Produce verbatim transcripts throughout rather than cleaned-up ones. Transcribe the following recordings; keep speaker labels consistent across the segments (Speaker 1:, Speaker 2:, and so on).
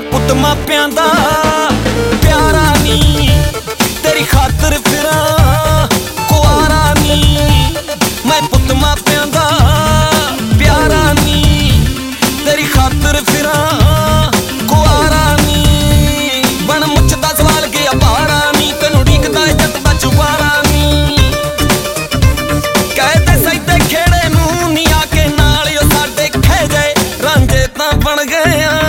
Speaker 1: ਪੁੱਤ ਮਾਪਿਆਂ ਦਾ ਪਿਆਰਾ ਨੀ, ਤੇਰੀ ਖਾਤਰ ਫਿਰਾਂ ਕੁਆਰਾ ਨੀ। ਮੈਂ ਪੁੱਤ ਮਾਪਿਆਂ ਦਾ ਪਿਆਰਾ ਨੀ, ਤੇਰੀ ਖਾਤਰ ਫਿਰਾਂ ਕੁਆਰਾ ਨੀ। ਬਣ ਮੁੱਛ ਦਾ ਸਵਾਲ ਗਿਆ ਭਾਰਾ ਨੀ, ਤੈਨੂੰ ਢੀਕਦਾ ਜੱਟ ਦਾ ਚੁਬਾਰਾ ਨੀ। ਕਹਿਦੇ ਸੈਦੇ ਖੇੜੇ ਨੂੰ ਨੀ ਆ ਕੇ ਨਾਲ ਓ ਸਾਡੇ ਖੇ ਗਏ, ਰਾਂਝੇ ਤਾਂ ਬਣ ਗਏ ਆ,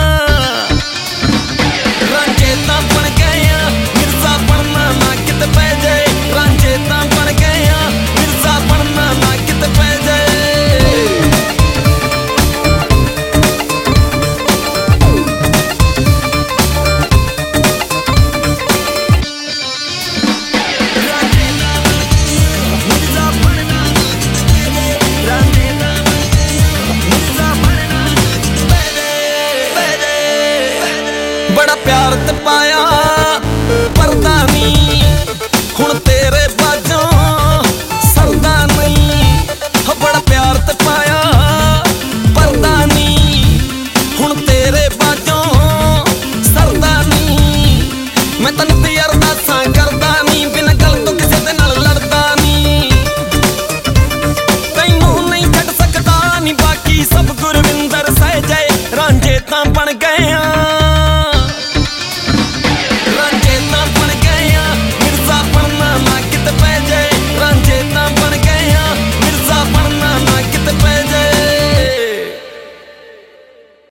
Speaker 1: ਰਾਂਝੇ ਤਾਂ ਬਣ ਗਏ ਆ, ਮਿਰਜ਼ਾ ਬਣਨਾ ਨਾ ਕਿਤੇ ਪੈ ਜਾਏ। ਰਾਂਝੇ ਤਾਂ ਬਣ ਗਏ ਆ, ਮਿਰਜ਼ਾ ਬਣਨਾ ਨਾ ਕਿਤੇ ਪੈ ਜਾਏ। ਬੜਾ ਪਿਆਰ ਤੇ ਪਾਇਆ ਪਰਦਾ ਨੀ,